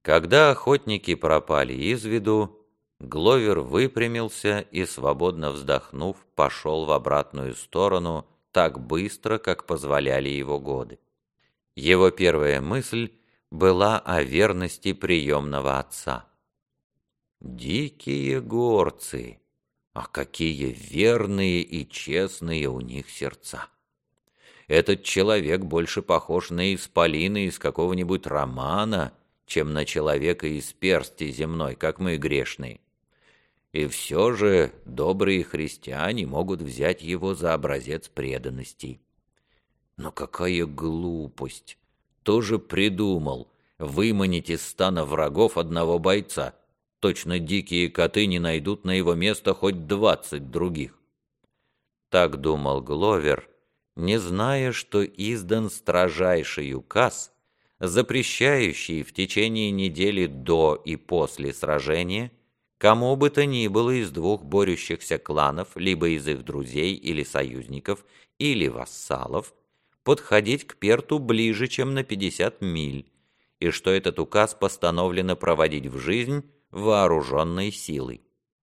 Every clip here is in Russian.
Когда охотники пропали из виду, Гловер выпрямился и, свободно вздохнув, пошел в обратную сторону так быстро, как позволяли его годы. Его первая мысль была о верности приемного отца. Дикие горцы! А какие верные и честные у них сердца! Этот человек больше похож на исполина из какого-нибудь романа, чем на человека из персти земной, как мы грешные. И все же добрые христиане могут взять его за образец преданности. Но какая глупость! Тоже придумал выманить из стана врагов одного бойца. Точно дикие коты не найдут на его место хоть 20 других. Так думал Гловер, не зная, что издан строжайший указ, запрещающий в течение недели до и после сражения кому бы то ни было из двух борющихся кланов, либо из их друзей или союзников, или вассалов, подходить к Перту ближе, чем на 50 миль, и что этот указ постановлено проводить в жизнь вооруженной силой.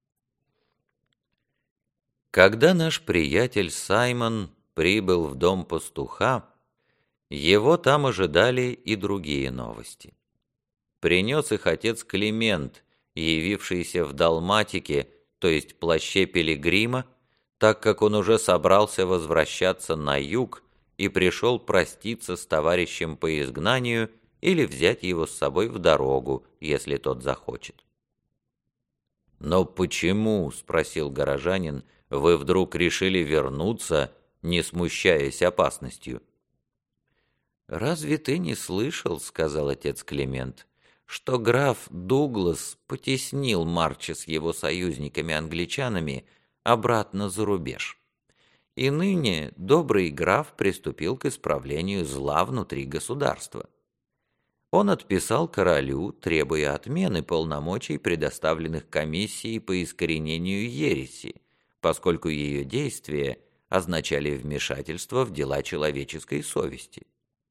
Когда наш приятель Саймон прибыл в дом пастуха, его там ожидали и другие новости. Принес их отец Климент, явившийся в далматике, то есть плаще пилигрима, так как он уже собрался возвращаться на юг и пришел проститься с товарищем по изгнанию или взять его с собой в дорогу, если тот захочет. «Но почему, — спросил горожанин, — вы вдруг решили вернуться, не смущаясь опасностью?» «Разве ты не слышал, — сказал отец Климент, — что граф Дуглас потеснил Марча с его союзниками-англичанами обратно за рубеж? И ныне добрый граф приступил к исправлению зла внутри государства. Он отписал королю, требуя отмены полномочий, предоставленных комиссией по искоренению ереси, поскольку ее действия означали вмешательство в дела человеческой совести.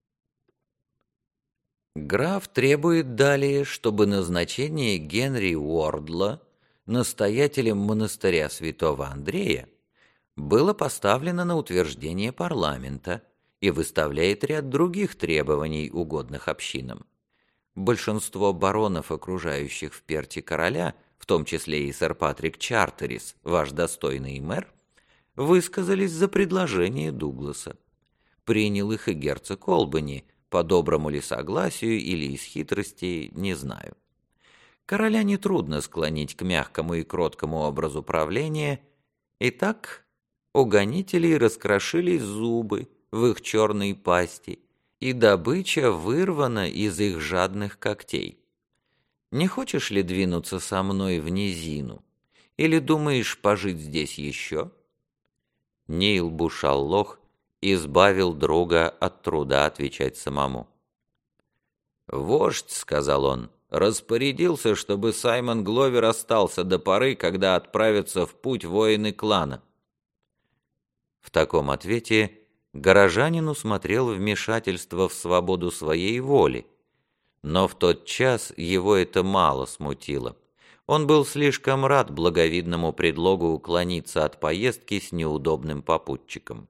Граф требует далее, чтобы назначение Генри Уордла настоятелем монастыря святого Андрея было поставлено на утверждение парламента и выставляет ряд других требований, угодных общинам. Большинство баронов, окружающих в Перте короля, в том числе и сэр Патрик Чартерис, ваш достойный мэр, высказались за предложение Дугласа. Принял их и герцог Олбани, по доброму ли согласию или из хитрости, не знаю. Короля нетрудно склонить к мягкому и кроткому образу правления, и так у гонителей раскрошились зубы в их черной пасти, и добыча вырвана из их жадных когтей. Не хочешь ли двинуться со мной в низину? Или думаешь пожить здесь еще?» Нейл Бушаллох избавил друга от труда отвечать самому. «Вождь, — сказал он, — распорядился, чтобы Саймон Гловер остался до поры, когда отправятся в путь воины клана». В таком ответе горожанин усмотрел вмешательство в свободу своей воли, но в тот час его это мало смутило. Он был слишком рад благовидному предлогу уклониться от поездки с неудобным попутчиком.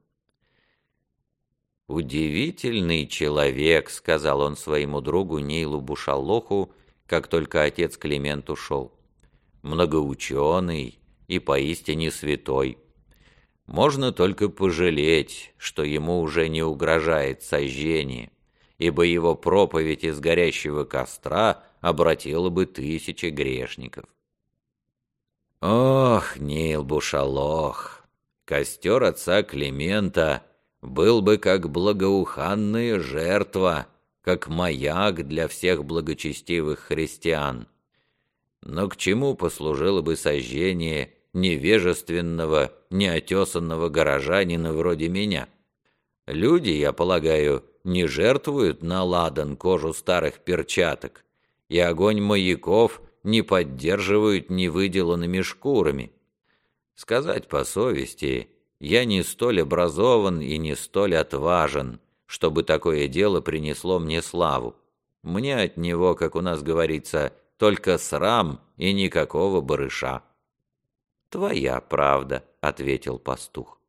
«Удивительный человек», — сказал он своему другу Нейлу Бушаллоху, как только отец Климент ушел. «Многоученый и поистине святой. Можно только пожалеть, что ему уже не угрожает сожжение, ибо его проповедь из горящего костра обратила бы тысячи грешников». «Ох, Нейл Бушаллох, костер отца Климента был бы как благоуханная жертва, как маяк для всех благочестивых христиан. Но к чему послужило бы сожжение невежественного, неотесанного горожанина вроде меня? Люди, я полагаю, не жертвуют на ладан кожу старых перчаток, и огонь маяков не поддерживают невыделанными шкурами. Сказать по совести, я не столь образован и не столь отважен, чтобы такое дело принесло мне славу. Мне от него, как у нас говорится, только срам и никакого барыша». «Твоя правда», — ответил пастух.